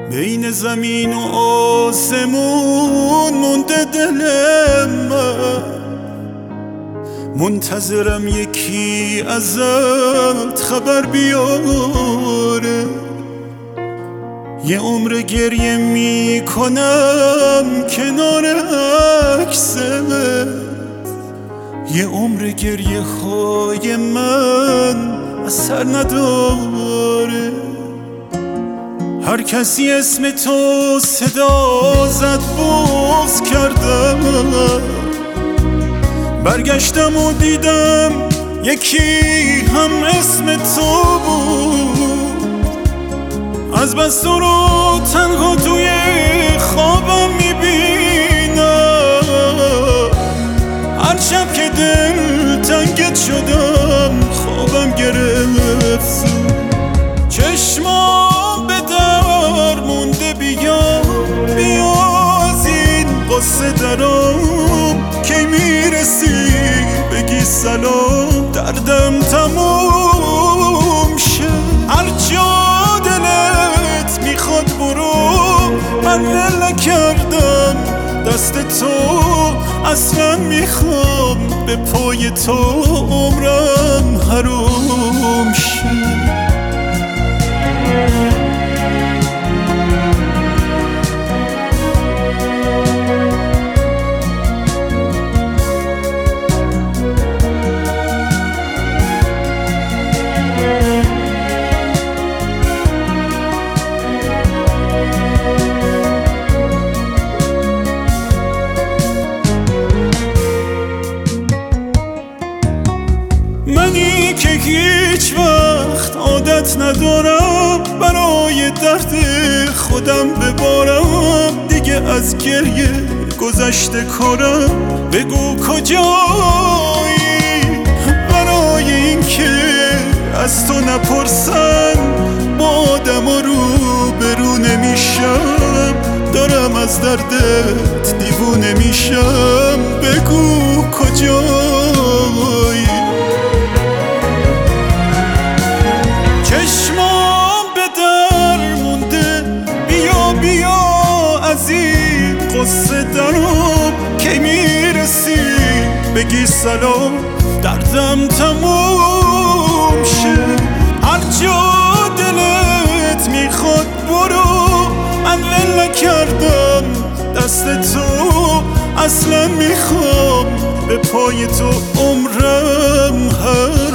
بین زمین و آسمون مونده دل من، منتظرم یکی ازت خبر بیاره. یه عمر گریه میکنم کنار عکست، یه عمر گریه های من اثر نداره. هر کسی اسم تو صدا زد بغض کردم، برگشتم و دیدم یکی هم اسم تو بود. از بس تو رو تنها توی خوابم میبینم، هر شب که دل تنگت شدم خوابم گرفت. چشمام به در مونده، بیا از این قصه درام. کی میرسی بگی سلام، دردم تموم شه. هر جا دلت میخواد برو، من ول نکردم دست تو. اصلا میخوام به پای تو عمرم حروم شه. منی که هیچ وقت عادت ندارم برای درد خودم ببارم. دیگه از گریه گذشته کارم، بگو کجایی برای این که از تو نپرسن. با آدم رو برو نمیشم، دارم از دردت دیوونه میشم. بگو کجایی. چشمام به در مونده، بیا از این قصه درام. کی میرسی بگی سلام، دردم تموم شه. هر جا دلت میخواد برو، من ول نکردم دست تو. اصلا میخوام به پای تو عمرم